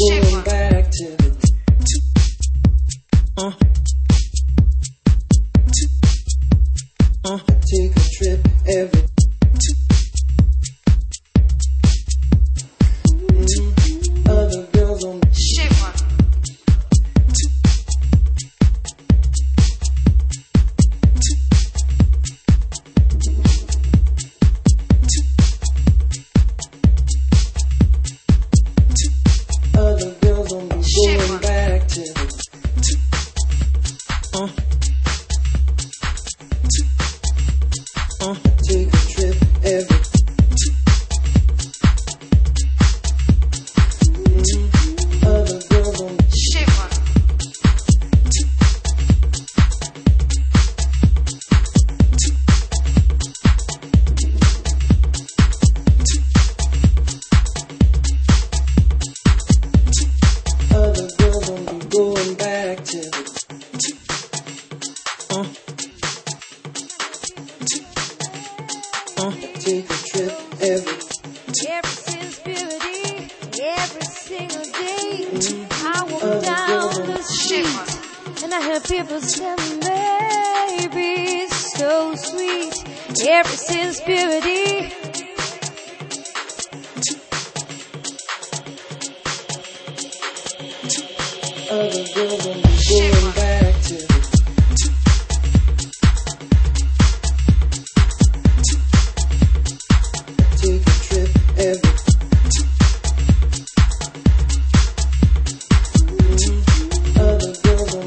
going back to the I take a trip every other girls on other girls on me going back to the I take a trip every other girls on other girls on me going back to the take a trip every sincerity, every single day. I walk down the street and I hear people say, baby, so sweet. Every sincerity, other girls on me going back to the take a trip every other girls on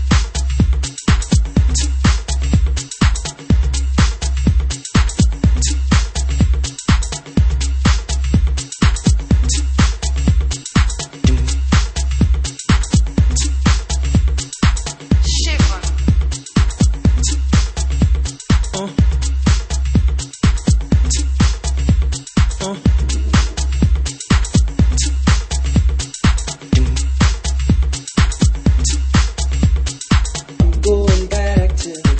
I'm going back to the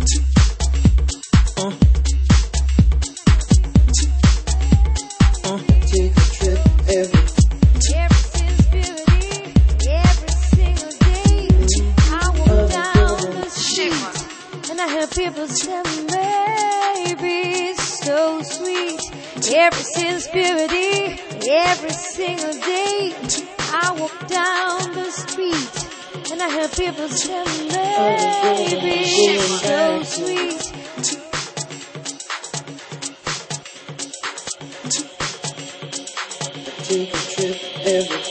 take a trip every sincerity, every single day. I walk down the street and I hear people say, baby, so sweet. Every sincerity, every single day. I walk down the street and I hear people say, baby, so sweet. take a trip every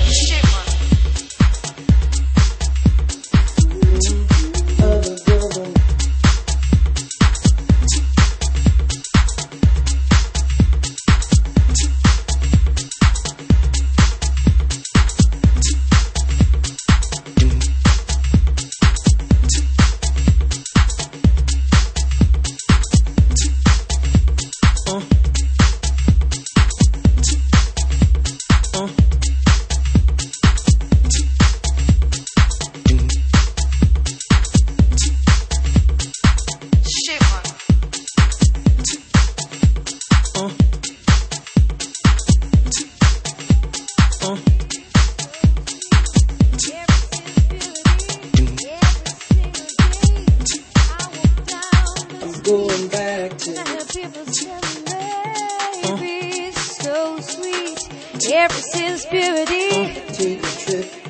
other girls on I'm going back to And I hear people say, baby, so sweet. Every sincerity, take a trip